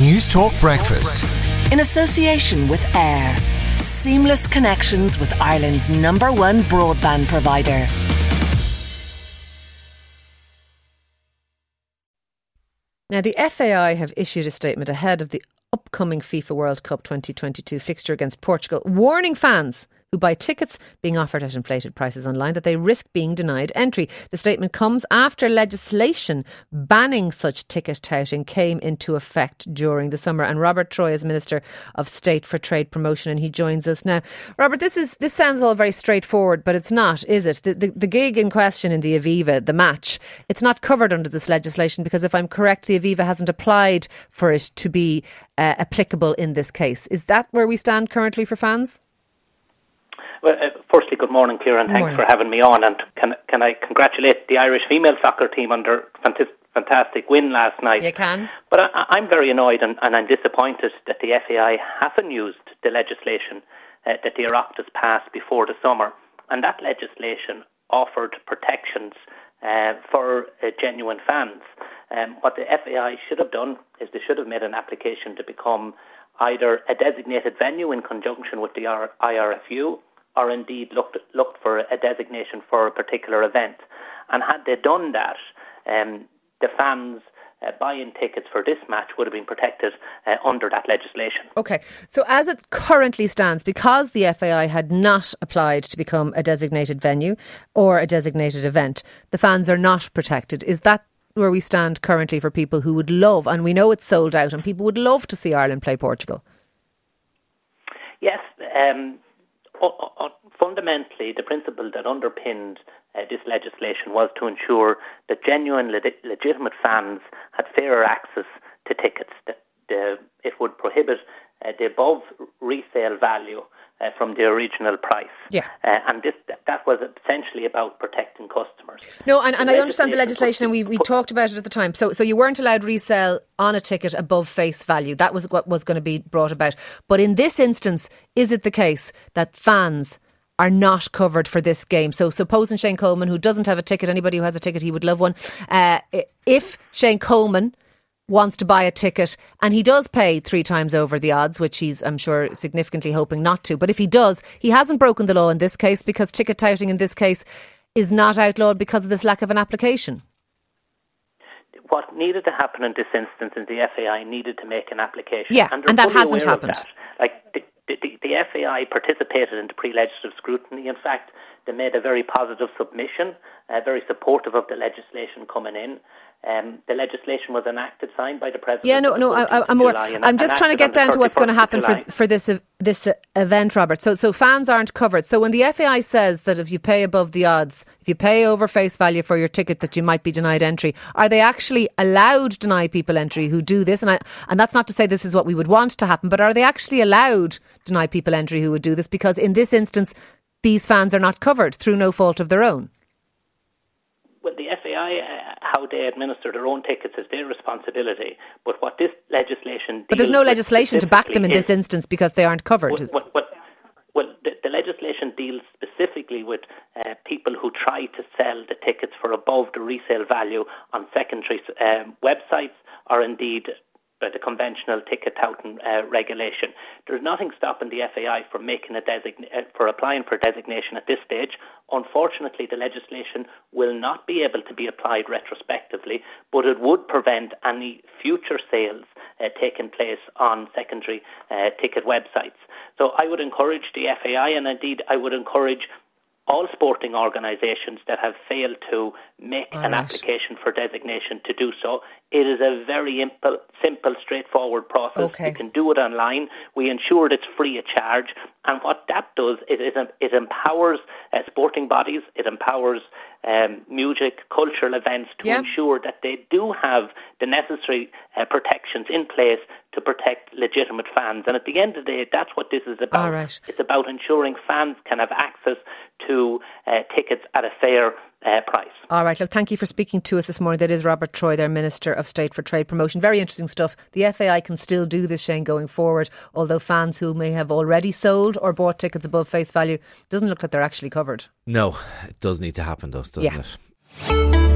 News Talk Breakfast. In association with AIR. Seamless connections with Ireland's #1 broadband provider. Now, the FAI have issued a statement ahead of the upcoming FIFA World Cup 2022 fixture against Portugal, warning fans who buy tickets being offered at inflated prices online that they risk being denied entry. The statement comes after legislation banning such ticket touting came into effect during the summer. And Robert Troy is Minister of State for Trade Promotion, and he joins us now. Robert, this sounds all very straightforward, but it's not, is it? The gig in question in the Aviva, the match, it's not covered under this legislation because, if I'm correct, the Aviva hasn't applied for it to be applicable in this case. Is that where we stand currently for fans? Well, firstly, good morning, Kieran. Thanks for having me on. And can I congratulate the Irish female soccer team on their fantastic win last night? You can. But I'm very annoyed and I'm disappointed that the FAI haven't used the legislation that the Oireachtas passed before the summer. And that legislation offered protections for genuine fans. What the FAI should have done is they should have made an application to become either a designated venue in conjunction with the IRFU, or indeed looked for a designation for a particular event. And had they done that, the fans buying tickets for this match would have been protected under that legislation. OK, so as it currently stands, because the FAI had not applied to become a designated venue or a designated event, the fans are not protected. Is that where we stand currently for people who would love, and we know it's sold out, and people would love to see Ireland play Portugal? Yes, fundamentally, the principle that underpinned this legislation was to ensure that genuine, legitimate fans had fairer access to tickets. That it would prohibit the above resale value from the original price. Yeah. And that was essentially about protecting customers. No, and I understand the legislation, and we talked about it at the time. So you weren't allowed resale on a ticket above face value. That was what was going to be brought about. But in this instance, is it the case that fans are not covered for this game? So supposing Shane Coleman, who doesn't have a ticket, anybody who has a ticket, he would love one. If Shane Coleman wants to buy a ticket and he does pay 3 times over the odds, which he's, I'm sure, significantly hoping not to, but if he does, he hasn't broken the law in this case, because ticket touting in this case is not outlawed because of this lack of an application. What needed to happen in this instance is the FAI needed to make an application. Yeah, and that hasn't happened. The FAI participated in the pre-legislative scrutiny. In fact, they made a very positive submission, very supportive of the legislation coming in. The legislation was enacted, signed by the President. Yeah, I'm just trying to get down to what's going to happen for this event, Robert. So fans aren't covered. So when the FAI says that if you pay above the odds, if you pay over face value for your ticket, that you might be denied entry, are they actually allowed to deny people entry who do this? And that's not to say this is what we would want to happen, but are they actually allowed to deny people entry who would do this? Because in this instance, these fans are not covered through no fault of their own. Well, the FAI, how they administer their own tickets is their responsibility. But what this legislation... But there's no legislation to back them in this instance because they aren't covered. The legislation deals specifically with people who try to sell the tickets for above the resale value on secondary websites, or indeed the conventional ticket touting regulation. There's nothing stopping the FAI from making for applying for designation at this stage. Unfortunately, the legislation will not be able to be applied retrospectively, but it would prevent any future sales taking place on secondary ticket websites. So I would encourage the FAI, and indeed I would encourage all sporting organisations that have failed to make an application for designation to do so. It is a very simple, straightforward process. Okay. You can do it online. We ensure it's free of charge. And what that does is it empowers sporting bodies, it empowers music, cultural events to ensure that they do have the necessary protections in place to protect legitimate fans. And at the end of the day, that's what this is about. All right. It's about ensuring fans can have access to tickets at a fair price. All right, look, thank you for speaking to us this morning. That is Robert Troy, their Minister of State for Trade Promotion. Very interesting stuff. The FAI can still do this, Shane, going forward, although fans who may have already sold or bought tickets above face value, doesn't look like they're actually covered. No, it does need to happen though, doesn't it?